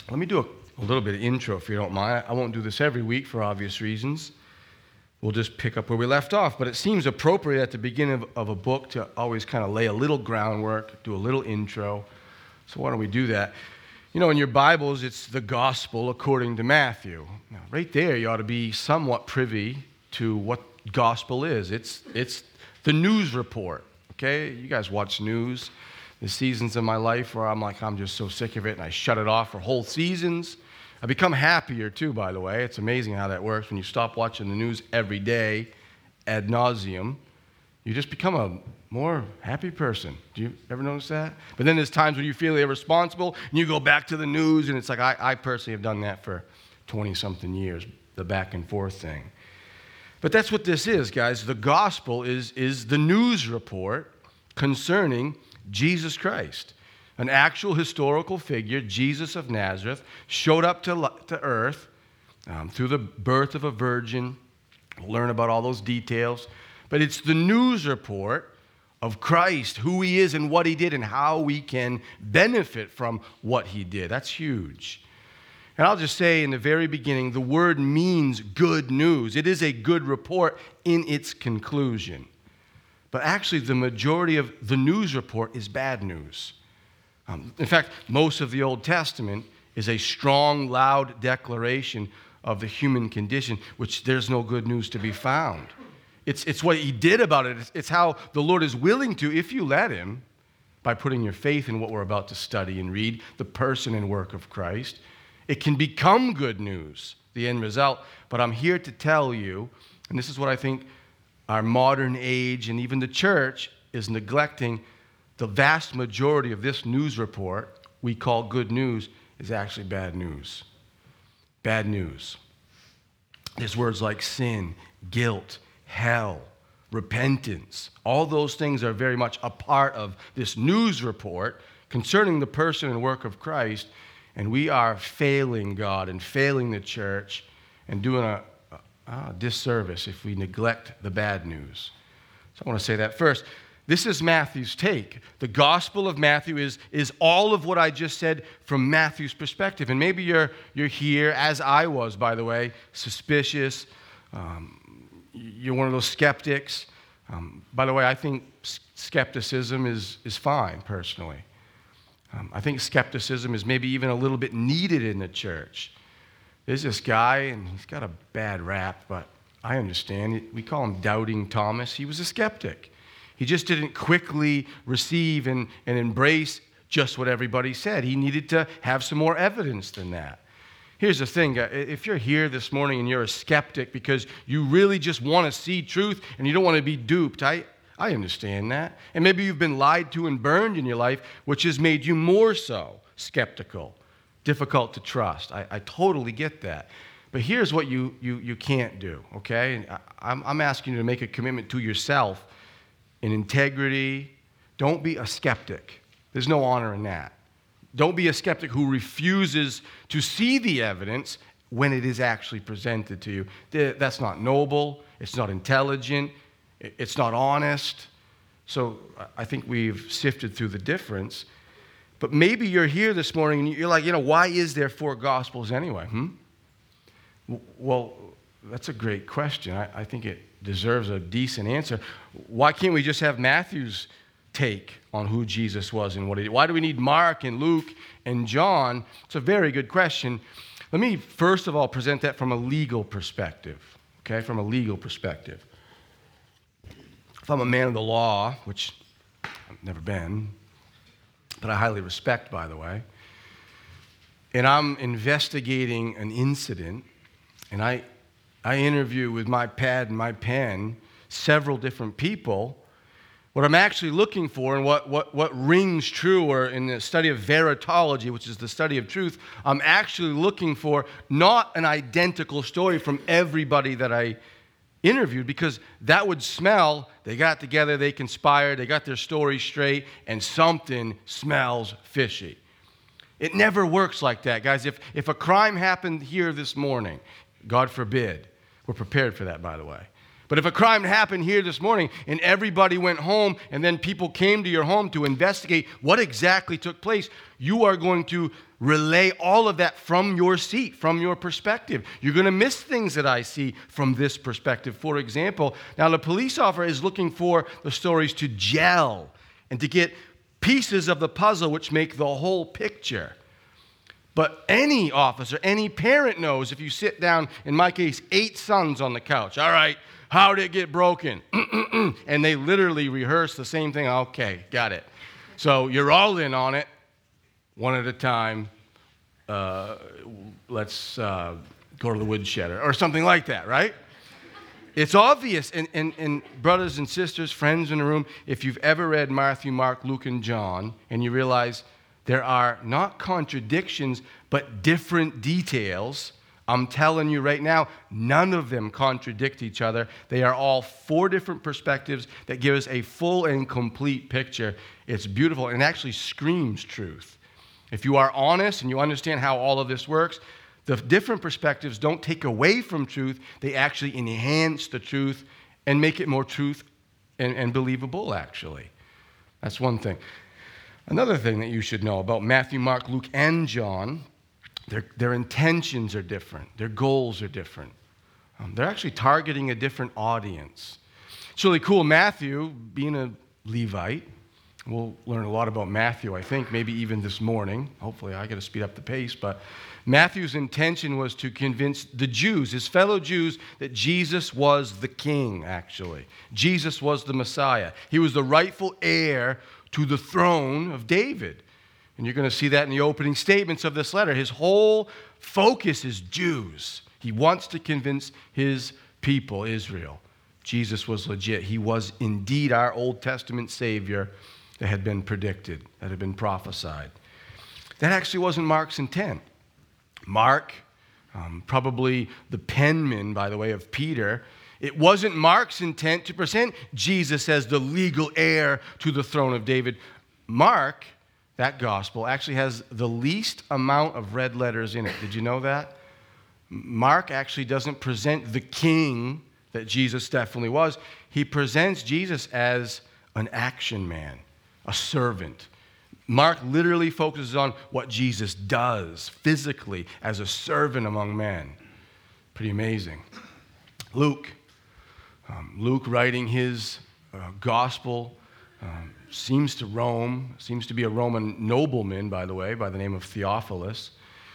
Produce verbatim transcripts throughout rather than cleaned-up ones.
Let me do a, a little bit of intro, if you don't mind. I won't do this every week for obvious reasons. We'll just pick up where we left off. But it seems appropriate at the beginning of, of a book to always kind of lay a little groundwork, do a little intro. So why don't we do that? You know, in your Bibles, it's the gospel according to Matthew. Now, right there, you ought to be somewhat privy to what gospel is. It's, it's the news report, okay? You guys watch news. The seasons of my life where I'm like, I'm just so sick of it, and I shut it off for whole seasons. I become happier, too, by the way. It's amazing how that works. When you stop watching the news every day, ad nauseum, you just become a more happy person. Do you ever notice that? But then there's times when you feel irresponsible, and you go back to the news, and it's like, I, I personally have done that for twenty-something years, the back and forth thing. But that's what this is, guys. The gospel is, is the news report concerning Jesus Christ, an actual historical figure. Jesus of Nazareth showed up to, to earth um, through the birth of a virgin. We'll learn about all those details. But it's the news report of Christ, who he is and what he did and how we can benefit from what he did. That's huge. And I'll just say in the very beginning, the word means good news. It is a good report in its conclusion. But actually, the majority of the news report is bad news. Um, in fact, most of the Old Testament is a strong, loud declaration of the human condition, which there's no good news to be found. It's, it's what he did about it. It's, it's how the Lord is willing to, if you let him, by putting your faith in what we're about to study and read, the person and work of Christ. It can become good news, the end result. But I'm here to tell you, and this is what I think our modern age and even the church is neglecting. The vast majority of this news report we call good news is actually bad news. Bad news. There's words like sin, guilt, hell, repentance. All those things are very much a part of this news report concerning the person and work of Christ, and we are failing God and failing the church and doing a Ah, disservice if we neglect the bad news. So I want to say that first. This is Matthew's take. The Gospel of Matthew is, is all of what I just said from Matthew's perspective. And maybe you're, you're here, as I was, by the way, suspicious. Um, you're one of those skeptics. Um, by the way, I think skepticism is, is fine, personally. Um, I think skepticism is maybe even a little bit needed in the church. There's this guy, and he's got a bad rap, but I understand. We call him Doubting Thomas. He was a skeptic. He just didn't quickly receive and, and embrace just what everybody said. He needed to have some more evidence than that. Here's the thing. If you're here this morning and you're a skeptic because you really just want to see truth and you don't want to be duped, I, I understand that. And maybe you've been lied to and burned in your life, which has made you more so skeptical. Difficult to trust. I, I totally get that. But here's what you you you can't do, okay? I, I'm, I'm asking you to make a commitment to yourself in integrity. Don't be a skeptic. There's no honor in that. Don't be a skeptic who refuses to see the evidence when it is actually presented to you. That's not noble. It's not intelligent. It's not honest. So I think we've sifted through the difference. But maybe you're here this morning and you're like, you know, why is there four Gospels anyway? Hmm? Well, that's a great question. I, I think it deserves a decent answer. Why can't we just have Matthew's take on who Jesus was and what he did? Why do we need Mark and Luke and John? It's a very good question. Let me first of all present that from a legal perspective, okay, from a legal perspective. If I'm a man of the law, which I've never been, but I highly respect, by the way, and I'm investigating an incident, and I, I interview with my pad and my pen several different people, what I'm actually looking for and what, what, what rings true, or in the study of veritology, which is the study of truth, I'm actually looking for not an identical story from everybody that I interviewed, because that would smell, they got together, they conspired, they got their story straight, and something smells fishy. It never works like that, guys. If, if a crime happened here this morning, God forbid, we're prepared for that, by the way. But if a crime happened here this morning and everybody went home and then people came to your home to investigate what exactly took place, you are going to relay all of that from your seat, from your perspective. You're going to miss things that I see from this perspective. For example, now the police officer is looking for the stories to gel and to get pieces of the puzzle which make the whole picture. But any officer, any parent knows if you sit down, in my case, eight sons on the couch. All right, how did it get broken? And they literally rehearse the same thing. Okay, got it. So you're all in on it, one at a time. Uh, let's uh, go to the woodshedder or something like that, right? It's obvious. And, and, and brothers and sisters, friends in the room, if you've ever read Matthew, Mark, Luke, and John, and you realize there are not contradictions, but different details, I'm telling you right now, none of them contradict each other. They are all four different perspectives that give us a full and complete picture. It's beautiful and actually screams truth. If you are honest and you understand how all of this works, the different perspectives don't take away from truth. They actually enhance the truth and make it more truth and, and believable, actually. That's one thing. Another thing that you should know about Matthew, Mark, Luke, and John, their, their intentions are different. Their goals are different. Um, they're actually targeting a different audience. It's really cool. Matthew, being a Levite, we'll learn a lot about Matthew, I think, maybe even this morning. Hopefully, I got to speed up the pace. But Matthew's intention was to convince the Jews, his fellow Jews, that Jesus was the king, actually. Jesus was the Messiah. He was the rightful heir to the throne of David. And you're going to see that in the opening statements of this letter. His whole focus is Jews. He wants to convince his people, Israel. Jesus was legit. He was indeed our Old Testament Savior that had been predicted, that had been prophesied. That actually wasn't Mark's intent. Mark, um, probably the penman, by the way, of Peter, it wasn't Mark's intent to present Jesus as the legal heir to the throne of David. Mark, that gospel, actually has the least amount of red letters in it. Did you know that? Mark actually doesn't present the king that Jesus definitely was. He presents Jesus as an action man, a servant. Mark literally focuses on what Jesus does physically as a servant among men. Pretty amazing. Luke. Um, Luke, writing his uh, gospel, um, seems to Rome, seems to be a Roman nobleman, by the way, by the name of Theophilus.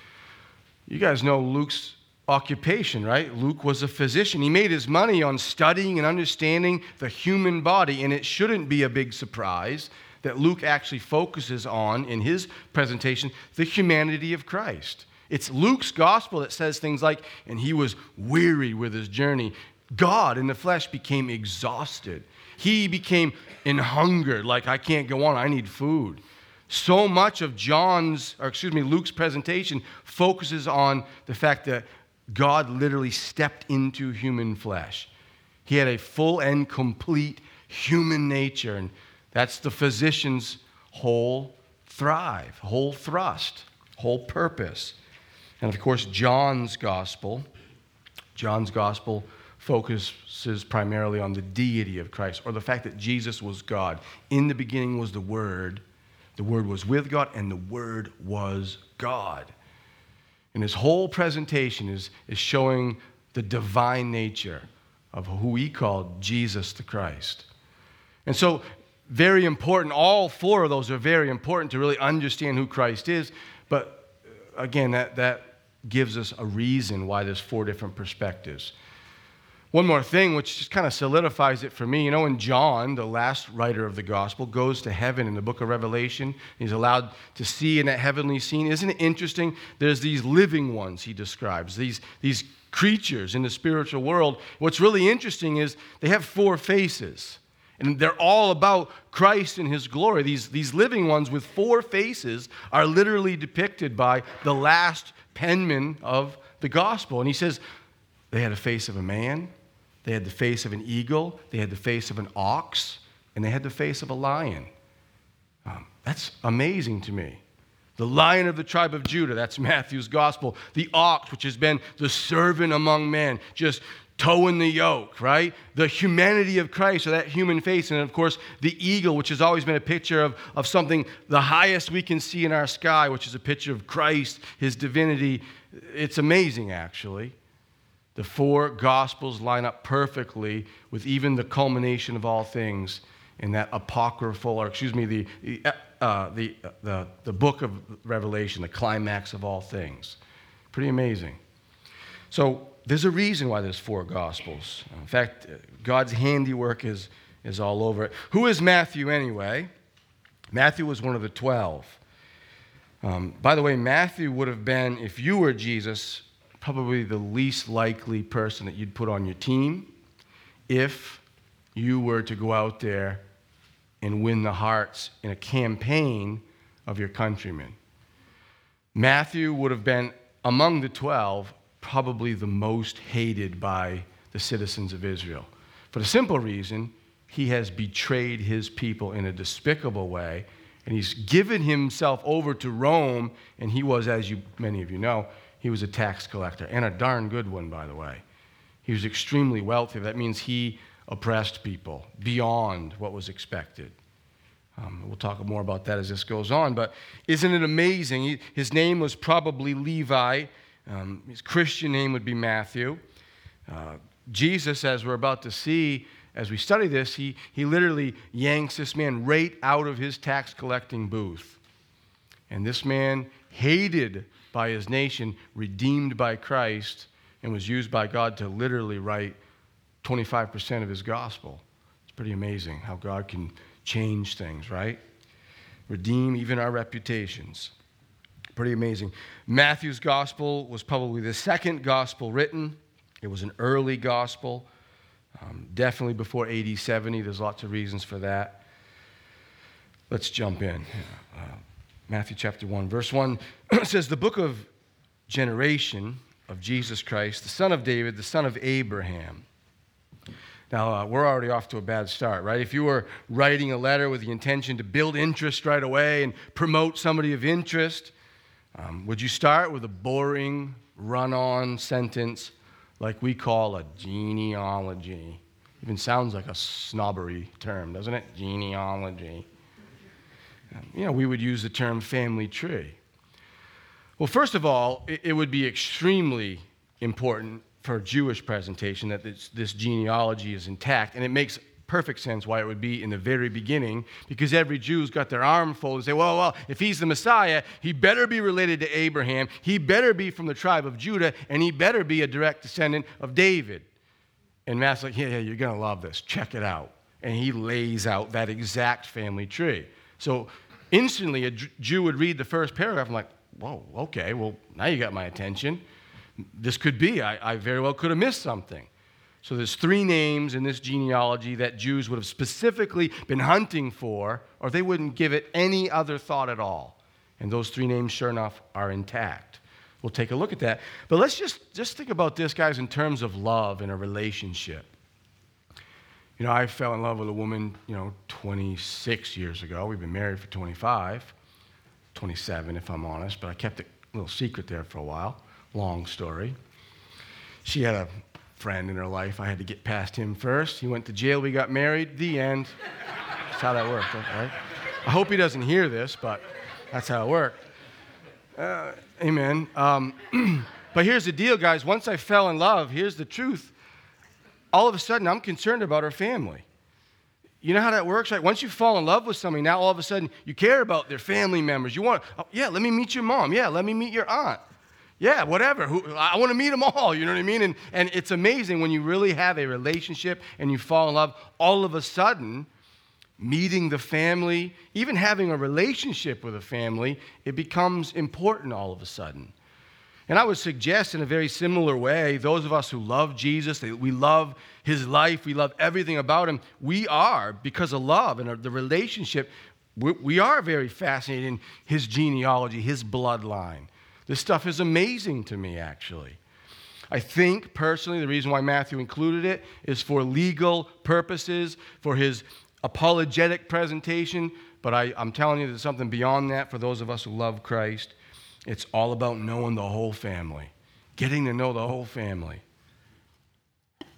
You guys know Luke's occupation, right? Luke was a physician. He made his money on studying and understanding the human body, and it shouldn't be a big surprise that Luke actually focuses on, in his presentation, the humanity of Christ. It's Luke's gospel that says things like, and he was weary with his journey. God in the flesh became exhausted. He became in hunger, like, I can't go on, I need food. So much of John's, or excuse me, Luke's presentation focuses on the fact that God literally stepped into human flesh. He had a full and complete human nature, and that's the physician's whole thrive, whole thrust, whole purpose. And of course, John's gospel, John's gospel focuses primarily on the deity of Christ, or the fact that Jesus was God. In the beginning was the Word. The Word was with God, and the Word was God. And his whole presentation is, is showing the divine nature of who he called Jesus the Christ. And so, very important, all four of those are very important to really understand who Christ is. But again, that, that gives us a reason why there's four different perspectives. One more thing, which just kind of solidifies it for me. You know, when John, the last writer of the gospel, goes to heaven in the book of Revelation, he's allowed to see in that heavenly scene. Isn't it interesting? There's these living ones he describes, these, these creatures in the spiritual world. What's really interesting is they have four faces, and they're all about Christ and his glory. These, these living ones with four faces are literally depicted by the last penman of the gospel. And he says they had a face of a man, they had the face of an eagle, they had the face of an ox, and they had the face of a lion. Um, that's amazing to me. The Lion of the tribe of Judah, that's Matthew's gospel. The ox, which has been the servant among men, just Toeing the yoke, right? The humanity of Christ, or that human face. And of course, the eagle, which has always been a picture of, of something, the highest we can see in our sky, which is a picture of Christ, his divinity. It's amazing, actually. The four Gospels line up perfectly with even the culmination of all things in that apocryphal, or excuse me, the, uh, the, the, the book of Revelation, the climax of all things. Pretty amazing. So there's a reason why there's four Gospels. In fact, God's handiwork is, is all over it. Who is Matthew anyway? Matthew was one of the twelve. Um, by the way, Matthew would have been, if you were Jesus, probably the least likely person that you'd put on your team if you were to go out there and win the hearts in a campaign of your countrymen. Matthew would have been, among the twelve, probably the most hated by the citizens of Israel. For the simple reason, he has betrayed his people in a despicable way, and he's given himself over to Rome, and he was, as you many of you know, he was a tax collector, and a darn good one, by the way. He was extremely wealthy. That means he oppressed people beyond what was expected. Um, we'll talk more about that as this goes on, but isn't it amazing? He, his name was probably Levi. Um, his Christian name would be Matthew. Uh, Jesus, as we're about to see, as we study this, he, he literally yanks this man right out of his tax collecting booth. And this man, hated by his nation, redeemed by Christ, and was used by God to literally write twenty-five percent of his gospel. It's pretty amazing how God can change things, right? Redeem even our reputations. Pretty amazing. Matthew's gospel was probably the second gospel written. It was an early gospel, um, definitely before A D seventy. There's lots of reasons for that. Let's jump in. Uh, Matthew chapter one, verse one says, the book of generation of Jesus Christ, the son of David, the son of Abraham. Now, uh, we're already off to a bad start, right? If you were writing a letter with the intention to build interest right away and promote somebody of interest, um, would you start with a boring, run-on sentence like we call a genealogy? Even sounds like a snobbery term, doesn't it? Genealogy. Um, you know, we would use the term family tree. Well, first of all, it, it would be extremely important for a Jewish presentation that this, this genealogy is intact, and it makes perfect sense why it would be in the very beginning, because every Jew's got their arm folded and say, well, well, if he's the Messiah, he better be related to Abraham, he better be from the tribe of Judah, and he better be a direct descendant of David. And Matt's like, yeah, yeah, you're going to love this. Check it out. And he lays out that exact family tree. So instantly, a Jew would read the first paragraph and like, whoa, okay, well, now you got my attention. This could be. I, I very well could have missed something. So there's three names in this genealogy that Jews would have specifically been hunting for, or they wouldn't give it any other thought at all. And those three names, sure enough, are intact. We'll take a look at that. But let's just, just think about this, guys, in terms of love in a relationship. You know, I fell in love with a woman, you know, twenty-six years ago. We've been married for twenty-five, twenty-seven if I'm honest, but I kept it a little secret there for a while. Long story. She had a friend in her life. I had to get past him first. He went to jail. We got married. The end. That's how that worked, right? I hope he doesn't hear this, but that's how it worked. Uh, amen. Um, but here's the deal, guys. Once I fell in love, here's the truth. All of a sudden, I'm concerned about her family. You know how that works, right? Once you fall in love with somebody, now all of a sudden you care about their family members. You want, oh, yeah, let me meet your mom. Yeah, let me meet your aunt. Yeah, whatever. Who, I want to meet them all, you know what I mean? And, and it's amazing when you really have a relationship and you fall in love, all of a sudden, meeting the family, even having a relationship with a family, it becomes important all of a sudden. And I would suggest in a very similar way, those of us who love Jesus, we love his life, we love everything about him, we are, because of love and the relationship, we are very fascinated in his genealogy, his bloodline. This stuff is amazing to me, actually. I think, personally, the reason why Matthew included it is for legal purposes, for his apologetic presentation, but I, I'm telling you there's something beyond that for those of us who love Christ. It's all about knowing the whole family, getting to know the whole family.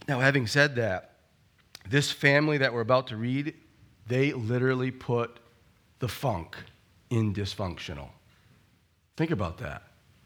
Now, having said that, this family that we're about to read, they literally put the funk in dysfunctional. Think about that.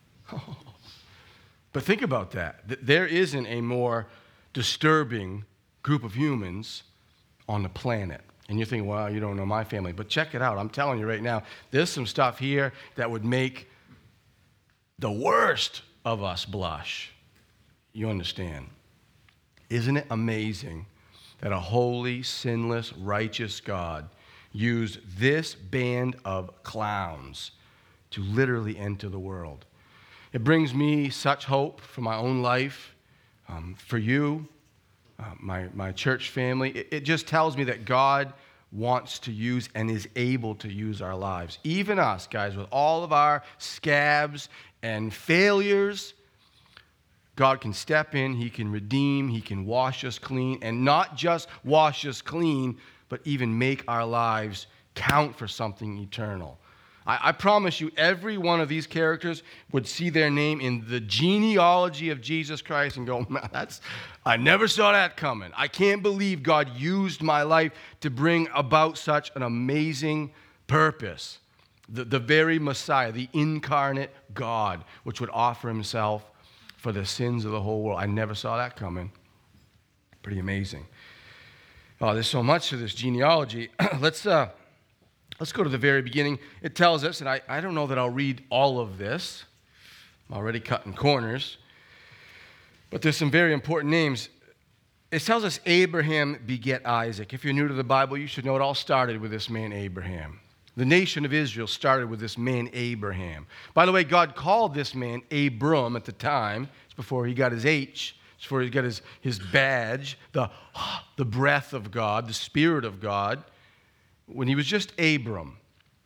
But think about that. There isn't a more disturbing group of humans on the planet. And you're thinking, well, you don't know my family. But check it out. I'm telling you right now, there's some stuff here that would make the worst of us blush. You understand? Isn't it amazing that a holy, sinless, righteous God used this band of clowns to literally enter the world? It brings me such hope for my own life, um, for you, uh, my, my church family. It, it just tells me that God wants to use and is able to use our lives. Even us, guys, with all of our scabs and failures, God can step in, He can redeem, He can wash us clean, and not just wash us clean, but even make our lives count for something eternal. I, I promise you, every one of these characters would see their name in the genealogy of Jesus Christ and go, man, that's, I never saw that coming. I can't believe God used my life to bring about such an amazing purpose. The, the very Messiah, the incarnate God, which would offer Himself for the sins of the whole world. I never saw that coming. Pretty amazing. Oh, there's so much to this genealogy. let's uh, let's go to the very beginning. It tells us, and I, I don't know that I'll read all of this. I'm already cutting corners. But there's some very important names. It tells us Abraham beget Isaac. If you're new to the Bible, you should know it all started with this man Abraham. The nation of Israel started with this man Abraham. By the way, God called this man Abram at the time. It's before he got his H. It's before he got his, his badge, the, the breath of God, the Spirit of God. When he was just Abram.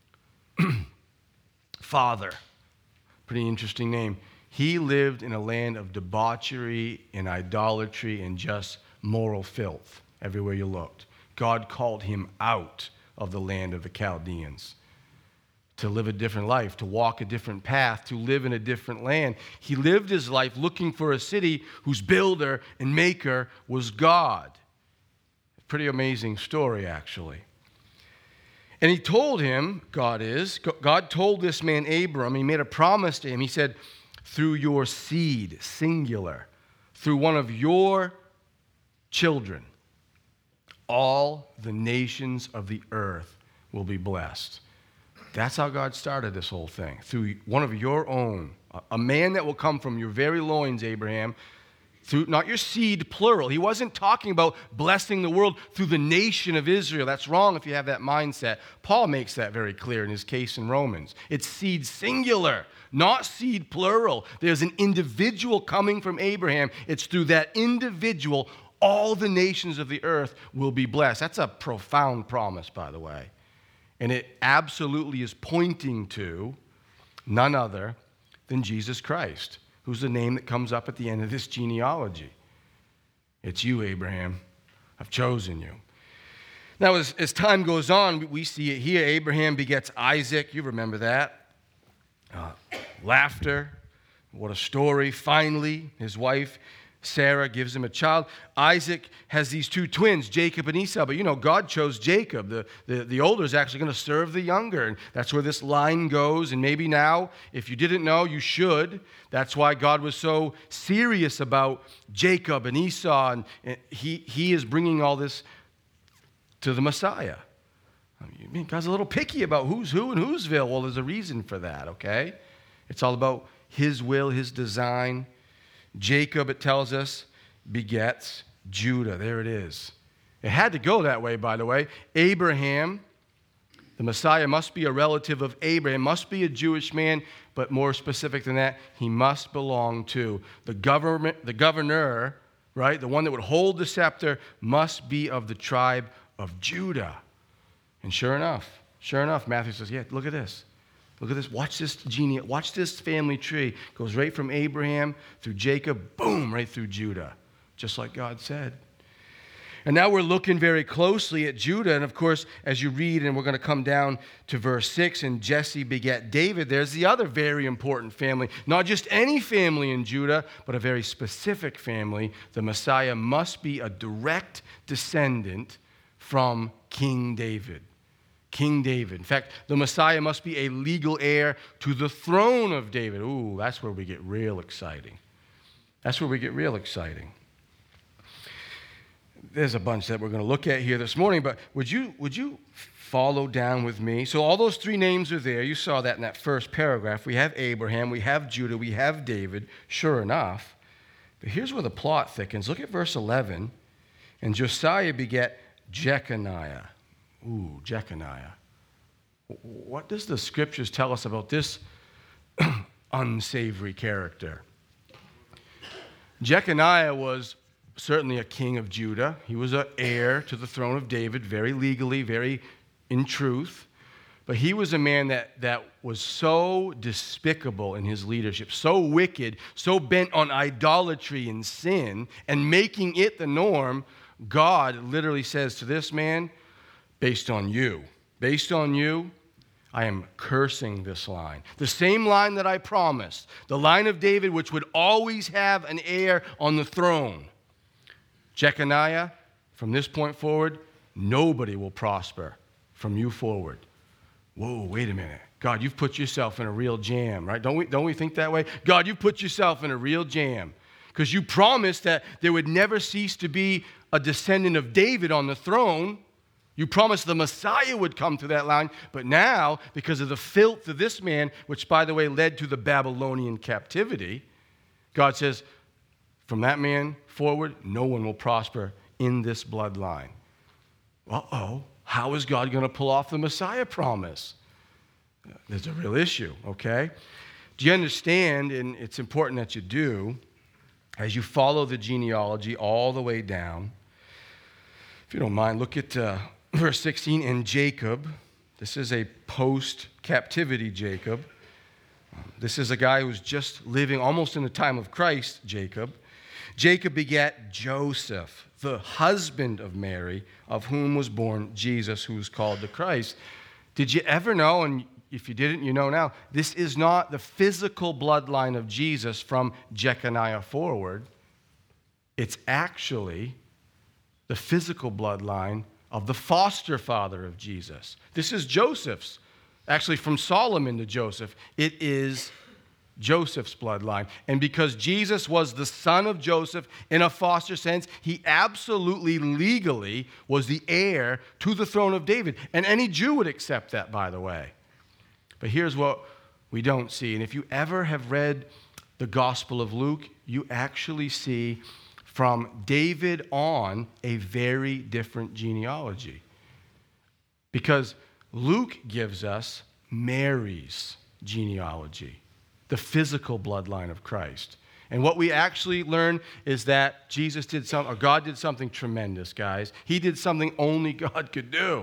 Father. Pretty interesting name. He lived in a land of debauchery and idolatry and just moral filth everywhere you looked. God called him out of the land of the Chaldeans to live a different life, to walk a different path, to live in a different land. He lived his life looking for a city whose builder and maker was God. Pretty amazing story, actually. And he told him, God is, God told this man Abram, he made a promise to him. He said, through your seed, singular, through one of your children, all the nations of the earth will be blessed. That's how God started this whole thing. Through one of your own, a man that will come from your very loins, Abraham, through not your seed, plural. He wasn't talking about blessing the world through the nation of Israel. That's wrong if you have that mindset. Paul makes that very clear in his case in Romans. It's seed singular, not seed plural. There's an individual coming from Abraham. It's through that individual all the nations of the earth will be blessed. That's a profound promise, by the way. And it absolutely is pointing to none other than Jesus Christ, who's the name that comes up at the end of this genealogy. It's you, Abraham. I've chosen you. Now, as, as time goes on, we see it here. Abraham begets Isaac. You remember that. Uh, laughter. What a story. Finally, his wife Sarah gives him a child. Isaac has these two twins, Jacob and Esau. But you know, God chose Jacob. The, the, the older is actually going to serve the younger. And that's where this line goes. And maybe now, if you didn't know, you should. That's why God was so serious about Jacob and Esau. And, and he, he is bringing all this to the Messiah. I mean, God's a little picky about who's who and whoseville. Well, there's a reason for that, okay? It's all about His will, His design. Jacob, it tells us, begets Judah. There it is. It had to go that way, by the way. Abraham, the Messiah, must be a relative of Abraham, must be a Jewish man, but more specific than that, he must belong to the government, the governor, right? The one that would hold the scepter must be of the tribe of Judah. And sure enough, sure enough, Matthew says, yeah, look at this. Look at this. Watch this gene. Watch this family tree. Goes right from Abraham through Jacob, boom, right through Judah, just like God said. And now we're looking very closely at Judah. And of course, as you read, and we're going to come down to verse six, and Jesse begat David, there's the other very important family. Not just any family in Judah, but a very specific family. The Messiah must be a direct descendant from King David. King David. In fact, the Messiah must be a legal heir to the throne of David. Ooh, that's where we get real exciting. That's where we get real exciting. There's a bunch that we're going to look at here this morning, but would you would you follow down with me? So all those three names are there. You saw that in that first paragraph. We have Abraham, we have Judah, we have David, sure enough. But here's where the plot thickens. Look at verse eleven. And Josiah begat Jeconiah. Ooh, Jeconiah. What does the scriptures tell us about this unsavory character? Jeconiah was certainly a king of Judah. He was an heir to the throne of David, very legally, very in truth. But he was a man that, that was so despicable in his leadership, so wicked, so bent on idolatry and sin, and making it the norm. God literally says to this man, based on you, based on you, I am cursing this line. The same line that I promised, the line of David, which would always have an heir on the throne. Jeconiah, from this point forward, nobody will prosper from you forward. Whoa, wait a minute. God, you've put yourself in a real jam, right? Don't we, don't we think that way? God, you've put yourself in a real jam because you promised that there would never cease to be a descendant of David on the throne. You promised the Messiah would come through that line, but now, because of the filth of this man, which, by the way, led to the Babylonian captivity, God says, from that man forward, no one will prosper in this bloodline. Uh-oh, how is God going to pull off the Messiah promise? There's a real issue, okay? Do you understand, and it's important that you do, as you follow the genealogy all the way down, if you don't mind, look at uh, verse sixteen, and Jacob. This is a post-captivity Jacob. This is a guy who's just living almost in the time of Christ, Jacob. Jacob begat Joseph, the husband of Mary, of whom was born Jesus, who is called the Christ. Did you ever know, and if you didn't, you know now, this is not the physical bloodline of Jesus from Jeconiah forward. It's actually the physical bloodline of the foster father of Jesus. This is Joseph's. Actually, from Solomon to Joseph, it is Joseph's bloodline. And because Jesus was the son of Joseph in a foster sense, he absolutely legally was the heir to the throne of David. And any Jew would accept that, by the way. But here's what we don't see. And if you ever have read the Gospel of Luke, you actually see from David on a very different genealogy. Because Luke gives us Mary's genealogy, the physical bloodline of Christ. And what we actually learn is that Jesus did something, or God did something tremendous, guys. He did something only God could do.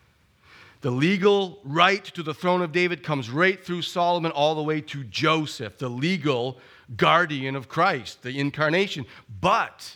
The legal right to the throne of David comes right through Solomon all the way to Joseph, the legal guardian of Christ, the incarnation. But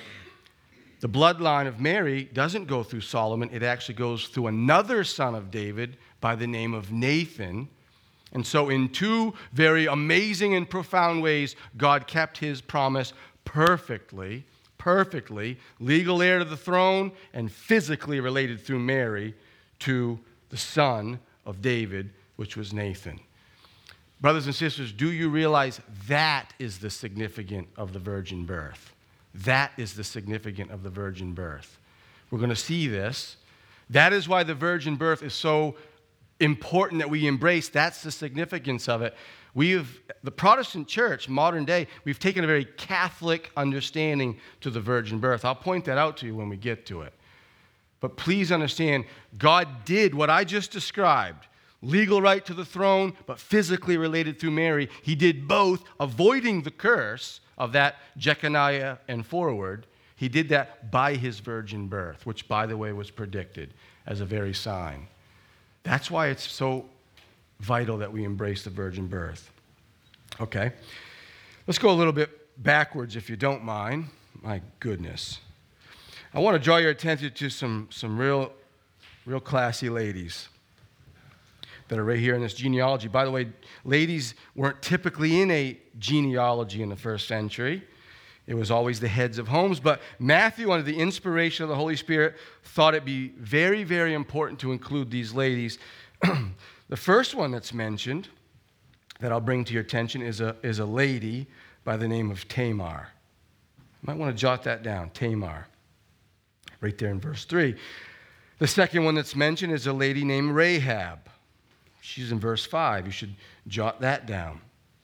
the bloodline of Mary doesn't go through Solomon. It actually goes through another son of David by the name of Nathan. And so in two very amazing and profound ways, God kept his promise perfectly, perfectly, legal heir to the throne and physically related through Mary to the son of David, which was Nathan. Brothers and sisters, do you realize that is the significance of the virgin birth? That is the significance of the virgin birth. We're going to see this. That is why the virgin birth is so important that we embrace. That's the significance of it. We've, the Protestant church, modern day, we've taken a very Catholic understanding to the virgin birth. I'll point that out to you when we get to it. But please understand, God did what I just described. Legal right to the throne, but physically related through Mary. He did both, avoiding the curse of that Jeconiah and forward. He did that by his virgin birth, which, by the way, was predicted as a very sign. That's why it's so vital that we embrace the virgin birth. Okay, let's go a little bit backwards, if you don't mind. My goodness. I want to draw your attention to some, some real, real classy ladies that are right here in this genealogy. By the way, ladies weren't typically in a genealogy in the first century. It was always the heads of homes. But Matthew, under the inspiration of the Holy Spirit, thought it be very, very important to include these ladies. The first one that's mentioned that I'll bring to your attention is a, is a lady by the name of Tamar. You might want to jot that down, Tamar, right there in verse three. The second one that's mentioned is a lady named Rahab. She's in verse five. You should jot that down.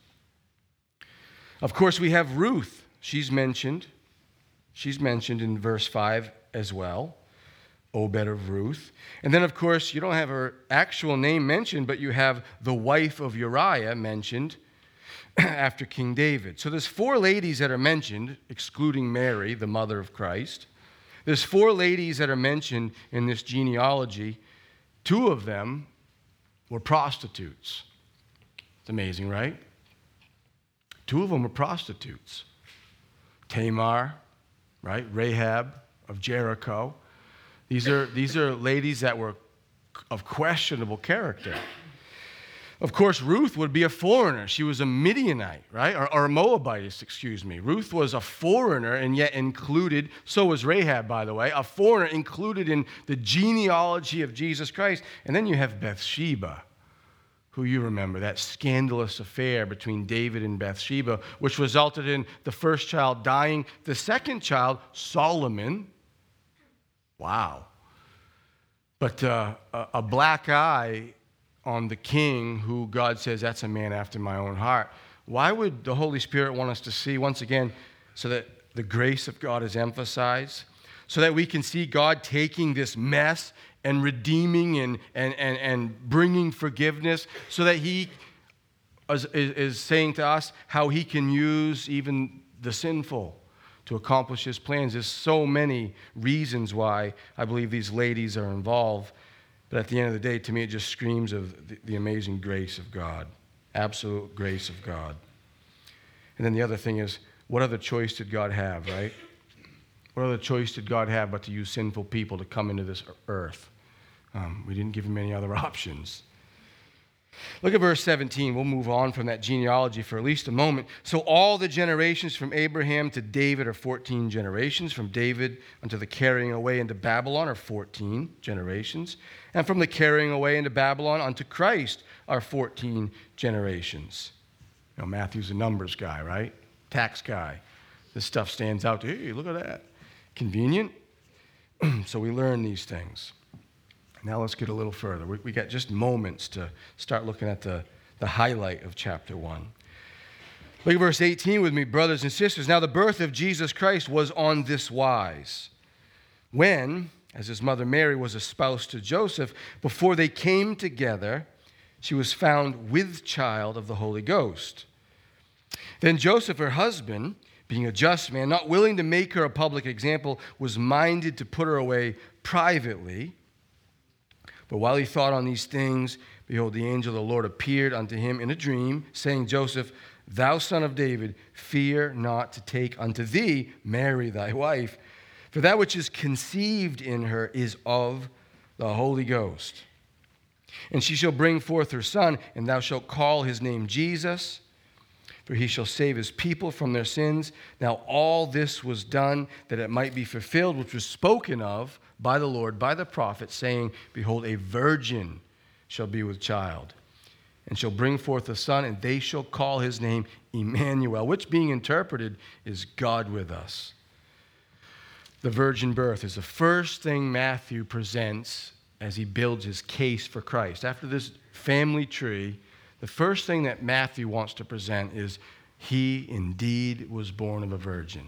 Of course, we have Ruth. She's mentioned. She's mentioned in verse five as well. Obed of Ruth. And then, of course, you don't have her actual name mentioned, but you have the wife of Uriah mentioned after King David. So there's four ladies that are mentioned, excluding Mary, the mother of Christ. There's four ladies that are mentioned in this genealogy. Two of them were prostitutes. It's amazing, right? Two of them were prostitutes. Tamar, right? Rahab of Jericho. These are, these are ladies that were of questionable character. Of course, Ruth would be a foreigner. She was a Midianite, right? Or, or a Moabitess, excuse me. Ruth was a foreigner and yet included, so was Rahab, by the way, a foreigner included in the genealogy of Jesus Christ. And then you have Bathsheba, who you remember, that scandalous affair between David and Bathsheba, which resulted in the first child dying, the second child, Solomon. Wow. But uh, a, a black eye on the king who God says, that's a man after my own heart. Why would the Holy Spirit want us to see, once again, so that the grace of God is emphasized, so that we can see God taking this mess and redeeming and, and, and, and bringing forgiveness, so that he is, is saying to us how he can use even the sinful to accomplish his plans. There's so many reasons why I believe these ladies are involved. But at the end of the day, to me, it just screams of the, the amazing grace of God, absolute grace of God. And then the other thing is, what other choice did God have, right? What other choice did God have but to use sinful people to come into this earth? Um, we didn't give him any other options. Look at verse seventeen. We'll move on from that genealogy for at least a moment. So all the generations from Abraham to David are fourteen generations. From David unto the carrying away into Babylon are fourteen generations. And from the carrying away into Babylon unto Christ are fourteen generations. You know, Matthew's a numbers guy, right? Tax guy. This stuff stands out. Hey, look at that. Convenient. So we learn these things. Now let's get a little further. We, we got just moments to start looking at the, the highlight of chapter one. Look at verse eighteen with me, brothers and sisters. Now the birth of Jesus Christ was on this wise. When, as his mother Mary was espoused to Joseph, before they came together, she was found with child of the Holy Ghost. Then Joseph, her husband, being a just man, not willing to make her a public example, was minded to put her away privately. But while he thought on these things, behold, the angel of the Lord appeared unto him in a dream, saying, Joseph, thou son of David, fear not to take unto thee Mary thy wife, for that which is conceived in her is of the Holy Ghost. And she shall bring forth her son, and thou shalt call his name Jesus, for he shall save his people from their sins. Now all this was done that it might be fulfilled, which was spoken of by the Lord, by the prophet, saying, behold, a virgin shall be with child, and shall bring forth a son, and they shall call his name Emmanuel, which being interpreted is God with us. The virgin birth is the first thing Matthew presents as he builds his case for Christ. After this family tree, the first thing that Matthew wants to present is he indeed was born of a virgin.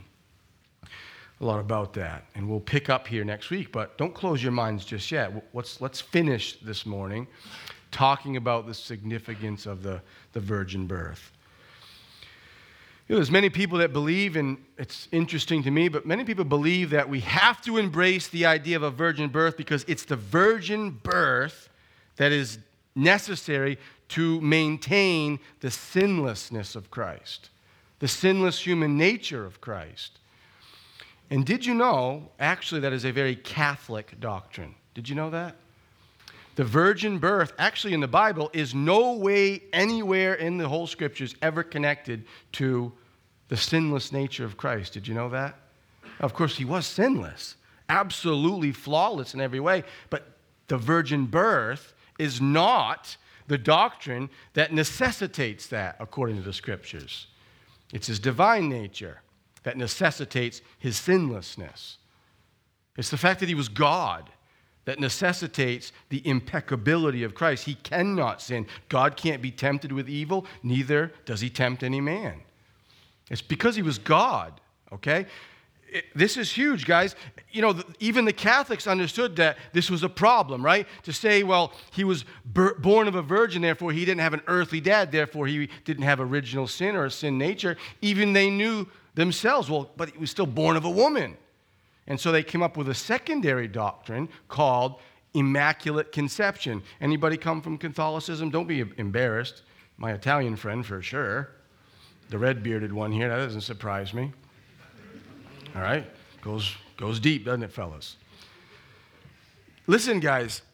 A lot about that, and we'll pick up here next week, but don't close your minds just yet. Let's, let's finish this morning talking about the significance of the, the virgin birth. You know, there's many people that believe, and it's interesting to me, but many people believe that we have to embrace the idea of a virgin birth because it's the virgin birth that is necessary to maintain the sinlessness of Christ, the sinless human nature of Christ. And did you know, actually, that is a very Catholic doctrine? Did you know that? The virgin birth, actually in the Bible, is no way anywhere in the whole scriptures ever connected to the sinless nature of Christ. Did you know that? Of course, he was sinless, absolutely flawless in every way, but the virgin birth is not the doctrine that necessitates that, according to the scriptures. It's his divine nature that necessitates his sinlessness. It's the fact that he was God that necessitates the impeccability of Christ. He cannot sin. God can't be tempted with evil, neither does he tempt any man. It's because he was God, okay? It, this is huge, guys. You know, the, even the Catholics understood that this was a problem, right? To say, well, he was ber- born of a virgin, therefore he didn't have an earthly dad, therefore he didn't have original sin or a sin nature. Even they knew themselves, well, but he was still born of a woman. And so they came up with a secondary doctrine called Immaculate Conception. Anybody come from Catholicism? Don't be embarrassed. My Italian friend, for sure. The red-bearded one here, that doesn't surprise me. All right? Goes, goes deep, doesn't it, fellas? Listen, guys.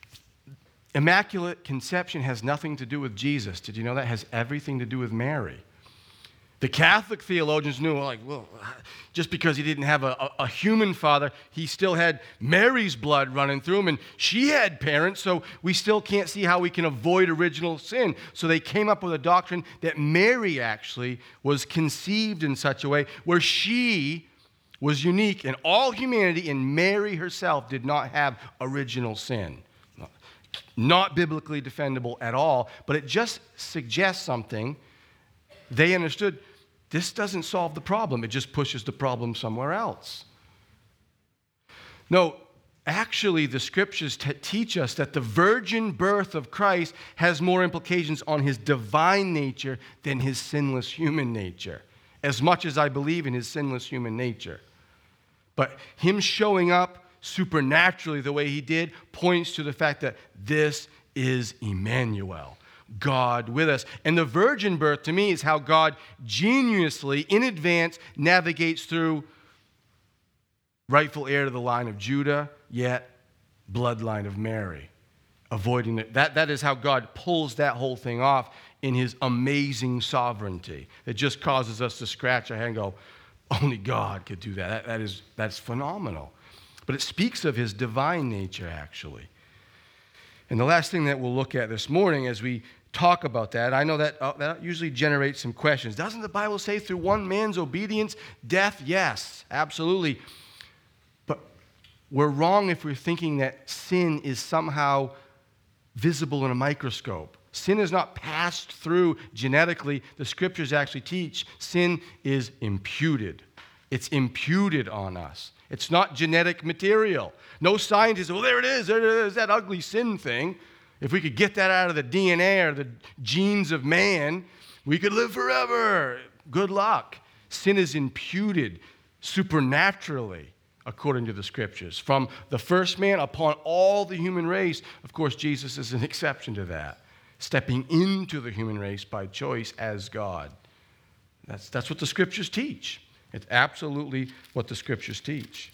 Immaculate Conception has nothing to do with Jesus. Did you know that? It has everything to do with Mary. The Catholic theologians knew, like, well, just because he didn't have a, a, a human father, he still had Mary's blood running through him, and she had parents, so we still can't see how we can avoid original sin. So they came up with a doctrine that Mary actually was conceived in such a way where she was unique in all humanity, and Mary herself did not have original sin. Not biblically defendable at all, but it just suggests something. They understood this doesn't solve the problem. It just pushes the problem somewhere else. No, actually, the scriptures t- teach us that the virgin birth of Christ has more implications on his divine nature than his sinless human nature, as much as I believe in his sinless human nature. But him showing up supernaturally the way he did points to the fact that this is Emmanuel, God with us. And the virgin birth, to me, is how God geniusly, in advance, navigates through rightful heir to the line of Judah, yet bloodline of Mary, avoiding it. That, that is how God pulls that whole thing off in his amazing sovereignty. It just causes us to scratch our head and go, only God could do that. That, that is, that's phenomenal. But it speaks of his divine nature, actually. And the last thing that we'll look at this morning as we talk about that, I know that uh, that usually generates some questions. Doesn't the Bible say through one man's obedience, death? Yes, absolutely. But we're wrong if we're thinking that sin is somehow visible in a microscope. Sin is not passed through genetically. The scriptures actually teach sin is imputed. It's imputed on us. It's not genetic material. No scientist, well, there it is. There it is, that ugly sin thing. If we could get that out of the D N A or the genes of man, we could live forever. Good luck. Sin is imputed supernaturally, according to the scriptures. From the first man upon all the human race, of course, Jesus is an exception to that, stepping into the human race by choice as God. That's, that's what the scriptures teach. It's absolutely what the scriptures teach.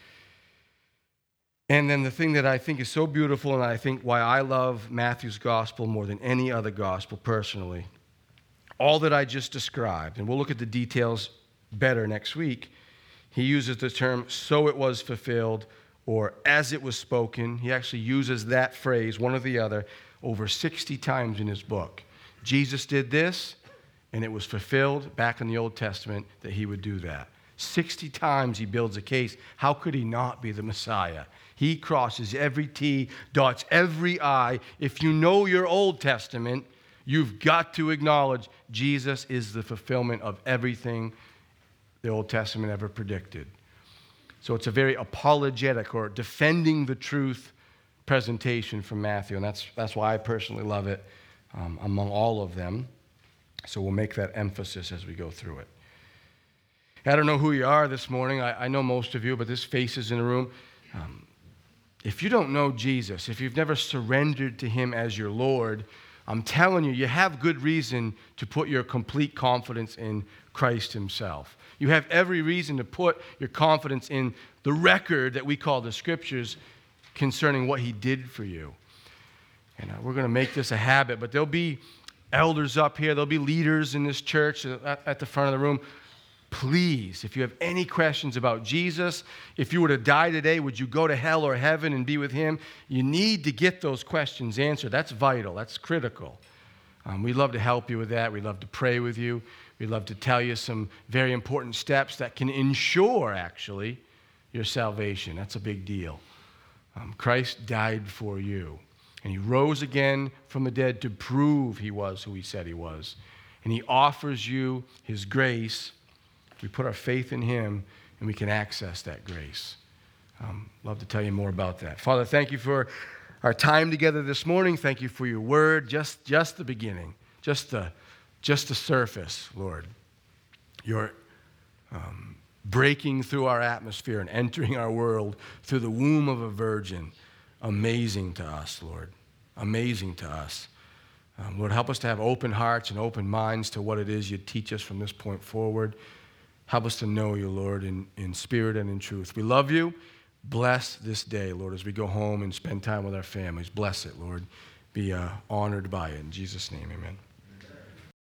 And then the thing that I think is so beautiful, and I think why I love Matthew's gospel more than any other gospel personally, all that I just described, and we'll look at the details better next week, he uses the term, so it was fulfilled, or as it was spoken. He actually uses that phrase, one or the other, over sixty times in his book. Jesus did this, and it was fulfilled back in the Old Testament that he would do that. sixty times he builds a case. How could he not be the Messiah? He crosses every T, dots every I. If you know your Old Testament, you've got to acknowledge Jesus is the fulfillment of everything the Old Testament ever predicted. So it's a very apologetic or defending the truth presentation from Matthew, and that's, that's why I personally love it um, among all of them. So we'll make that emphasis as we go through it. I don't know who you are this morning. I, I know most of you, but there's faces in the room. Um, if you don't know Jesus, if you've never surrendered to him as your Lord, I'm telling you, you have good reason to put your complete confidence in Christ himself. You have every reason to put your confidence in the record that we call the Scriptures concerning what he did for you. And uh, we're going to make this a habit, but there'll be elders up here. There'll be leaders in this church at, at the front of the room. Please, if you have any questions about Jesus, if you were to die today, would you go to hell or heaven and be with him? You need to get those questions answered. That's vital. That's critical. Um, we'd love to help you with that. We'd love to pray with you. We'd love to tell you some very important steps that can ensure, actually, your salvation. That's a big deal. Um, Christ died for you. And he rose again from the dead to prove he was who he said he was. And he offers you his grace. We put our faith in him, and we can access that grace. Um, love to tell you more about that. Father, thank you for our time together this morning. Thank you for your word, just, just the beginning, just the, just the surface, Lord. Your um, breaking through our atmosphere and entering our world through the womb of a virgin. Amazing to us, Lord. Amazing to us. Um, Lord, help us to have open hearts and open minds to what it is you teach us from this point forward. Help us to know you, Lord, in, in spirit and in truth. We love you. Bless this day, Lord, as we go home and spend time with our families. Bless it, Lord. Be uh, honored by it. In Jesus' name, amen.